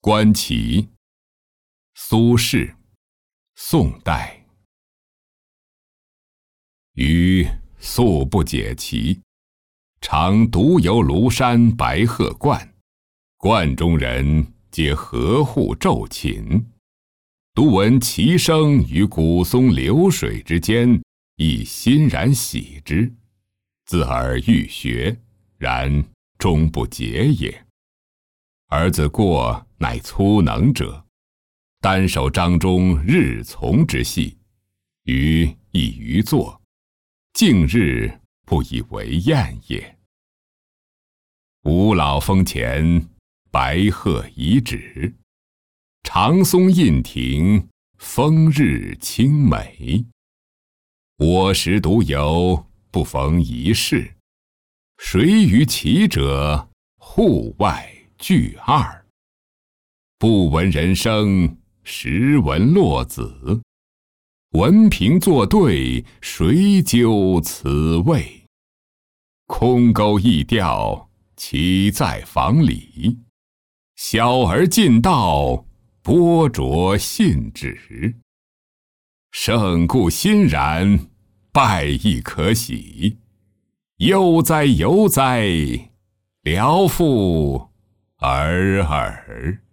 观棋，苏轼，宋代。余素不解其，常独游庐山白鹤观，观中人皆和户骤寝。独闻其声于古松流水之间，亦欣然喜之，自尔欲学，然终不解也。儿子过乃粗能者，单手张中日从之戏，余亦余作，近日不以为厌也。吾老峰前，白鹤已止，长松印庭，风日清美。我时独游，不逢一事，谁于其者，户外俱二。不闻人声，时闻落子。闻评作对，谁究此味？空钩逸钓，岂在房里？小儿近道，剥擢信纸。胜固欣然，败亦可喜。悠哉悠哉，聊复尔尔。